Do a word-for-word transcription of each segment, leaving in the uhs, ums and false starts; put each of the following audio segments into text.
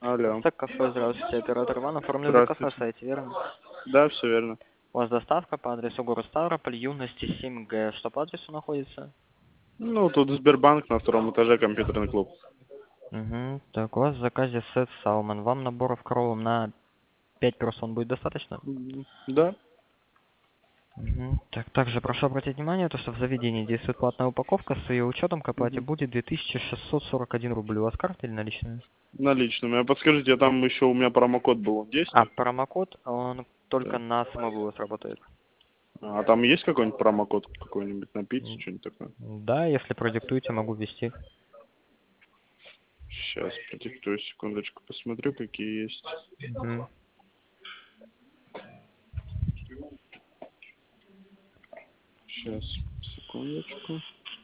Алло. Так, кафе, здравствуйте, оператор Иван, оформлю заказ на Здравствуйте. сайте, верно? Да, все верно. У вас доставка по адресу город Ставрополь, Юности семь Г. Что по адресу находится? Ну, тут Сбербанк на втором этаже, компьютерный клуб. Угу. Так, у вас в заказе сет Салмон. Вам наборов кроллом на пять персон будет достаточно? М, Да. Угу. Так, также прошу обратить внимание, то, что в заведении действует платная упаковка, с ее учетом к оплате Мгм. будет две тысячи шестьсот сорок один рубль. У вас карта или наличная? Наличными. А подскажите, там еще у меня промокод был, он А, действует? промокод, он только Да. на самовывоз работает. А там есть какой-нибудь промокод, какой-нибудь на пиццу, М, что-нибудь такое? Да, если продиктуете, могу ввести. Сейчас, продиктую, секундочку, посмотрю, какие есть. Угу. Сейчас, секундочку.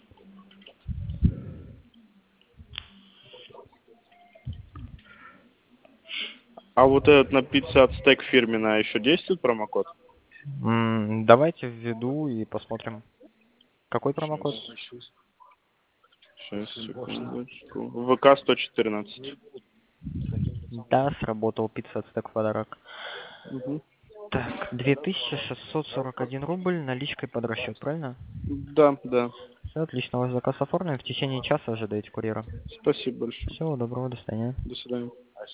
А вот этот на пицца от стейк фирменная еще действует промокод? М, Давайте введу и посмотрим. Какой Сейчас. промокод? Сейчас, секундочку. ВК сто четырнадцать. Да, сработал пицца от стек подарок. Угу. Так, две тысячи шестьсот сорок один рубль наличкой под расчет, правильно? Да, да. Все отлично, ваш заказ оформлен. В течение часа ожидаете курьера. Спасибо большое. Всего доброго, до свидания. До свидания.